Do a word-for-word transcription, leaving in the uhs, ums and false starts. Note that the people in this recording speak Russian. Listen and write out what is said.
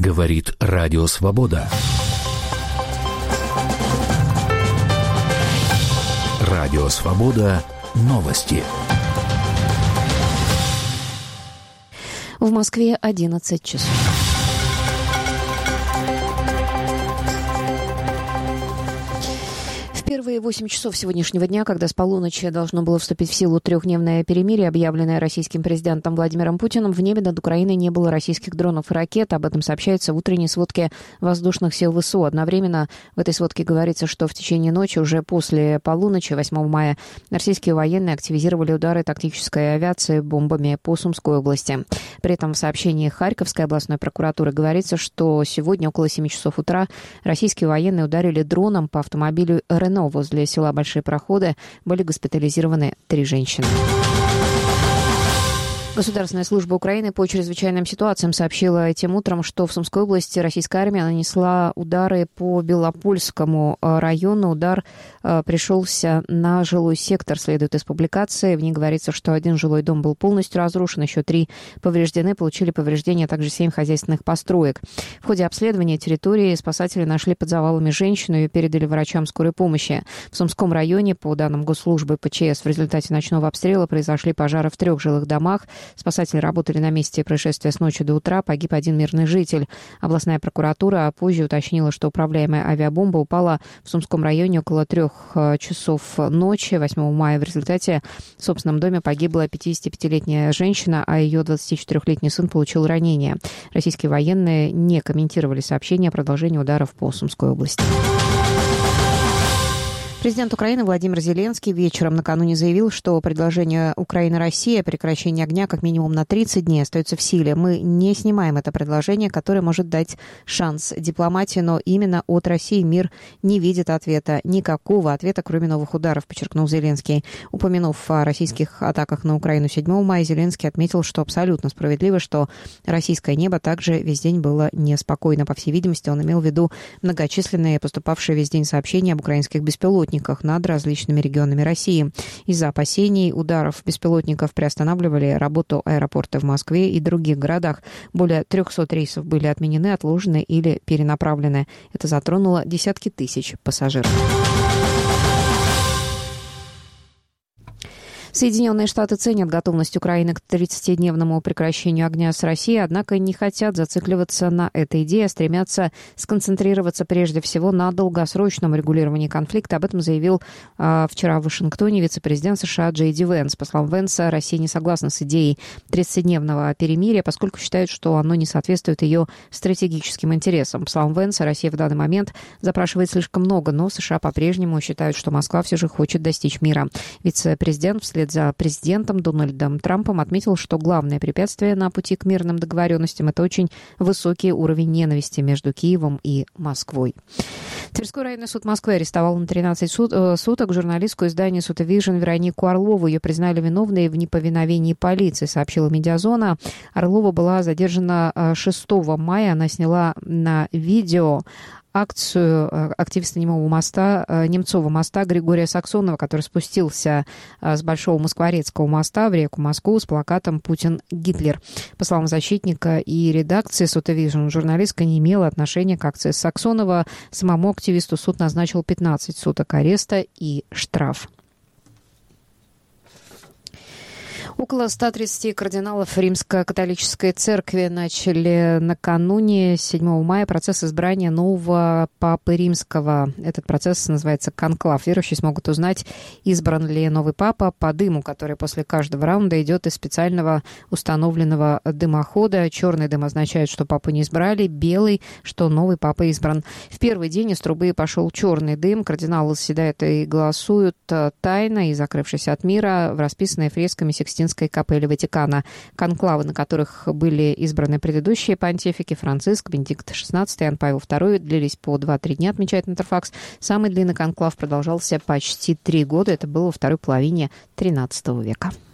Говорит Радио Свобода. Радио Свобода. Новости. В Москве одиннадцать часов. Первые восемь часов сегодняшнего дня, когда с полуночи должно было вступить в силу трехдневное перемирие, объявленное российским президентом Владимиром Путиным, в небе над Украиной не было российских дронов и ракет. Об этом сообщается в утренней сводке воздушных сил ВСУ. Одновременно в этой сводке говорится, что в течение ночи, уже после полуночи, восьмого мая, российские военные активизировали удары тактической авиации бомбами по Сумской области. При этом в сообщении Харьковской областной прокуратуры говорится, что сегодня около семи часов утра российские военные ударили дроном по автомобилю Рено возле села Большие Проходы. Были госпитализированы три женщины. Государственная служба Украины по чрезвычайным ситуациям сообщила этим утром, что в Сумской области российская армия нанесла удары по Белопольскому району. Удар э, пришелся на жилой сектор, следует из публикации. В ней говорится, что один жилой дом был полностью разрушен, еще три повреждены, получили повреждения также семь хозяйственных построек. В ходе обследования территории спасатели нашли под завалами женщину и передали врачам скорой помощи. В Сумском районе, по данным госслужбы ПЧС, в результате ночного обстрела произошли пожары в трех жилых домах. Спасатели работали на месте происшествия с ночи до утра. Погиб один мирный житель. Областная прокуратура позже уточнила, что управляемая авиабомба упала в Сумском районе около трех часов ночи восьмого мая. В результате в собственном доме погибла пятидесятипятилетняя женщина, а ее двадцатичетырехлетний сын получил ранение. Российские военные не комментировали сообщение о продолжении ударов по Сумской области. Президент Украины Владимир Зеленский вечером накануне заявил, что предложение Украины-России о прекращении огня как минимум на тридцать дней остается в силе. Мы не снимаем это предложение, которое может дать шанс дипломатии, но именно от России мир не видит ответа. Никакого ответа, кроме новых ударов, подчеркнул Зеленский. Упомянув о российских атаках на Украину седьмого мая, Зеленский отметил, что абсолютно справедливо, что российское небо также весь день было неспокойно. По всей видимости, он имел в виду многочисленные поступавшие весь день сообщения об украинских беспилотниках над различными регионами России. Из-за опасений ударов беспилотников приостанавливали работу аэропорта в Москве и других городах. Более трехсот рейсов были отменены, отложены или перенаправлены. Это затронуло десятки тысяч пассажиров. Соединенные Штаты ценят готовность Украины к тридцатидневному прекращению огня с Россией, однако не хотят зацикливаться на этой идее, а стремятся сконцентрироваться прежде всего на долгосрочном регулировании конфликта. Об этом заявил э, вчера в Вашингтоне вице-президент США Джей Ди Венс. По словам Венса, Россия не согласна с идеей тридцатидневного перемирия, поскольку считает, что оно не соответствует ее стратегическим интересам. По словам Венса, Россия в данный момент запрашивает слишком много, но США по-прежнему считают, что Москва все же хочет достичь мира. Вице-президент вслед за президентом Дональдом Трампом отметил, что главное препятствие на пути к мирным договоренностям – это очень высокий уровень ненависти между Киевом и Москвой. Тверской районный суд Москвы арестовал на тринадцать суток журналистку издания «Сутовижн» Веронику Орлову. Ее признали виновной в неповиновении полиции, сообщила «Медиазона». Орлова была задержана шестого мая. Она сняла на видео акцию активиста Немого моста, Немцова моста Григория Саксонова, который спустился с Большого Москворецкого моста в реку Москву с плакатом «Путин Гитлер». По словам защитника и редакции «Сутовижн», журналистка не имела отношения к акции Саксонова. Самому активисту суд назначил пятнадцать суток ареста и штраф. Около ста тридцати кардиналов Римско-католической церкви начали накануне седьмого мая процесс избрания нового папы римского. Этот процесс называется конклав. Верующие смогут узнать, избран ли новый папа по дыму, который после каждого раунда идет из специального установленного дымохода. Черный дым означает, что папу не избрали, белый, что новый папа избран. В первый день из трубы пошел черный дым. Кардиналы заседают и голосуют тайно и закрывшись от мира в расписанной фресками Сикстинской капелли Ватикана. Конклавы, на которых были избраны предыдущие понтифики Франциск, Бенедикт шестнадцатый, Иоанн Павел второй, длились по два-три дня, отмечает Интерфакс. Самый длинный конклав продолжался почти три года. Это было во второй половине тринадцатого века.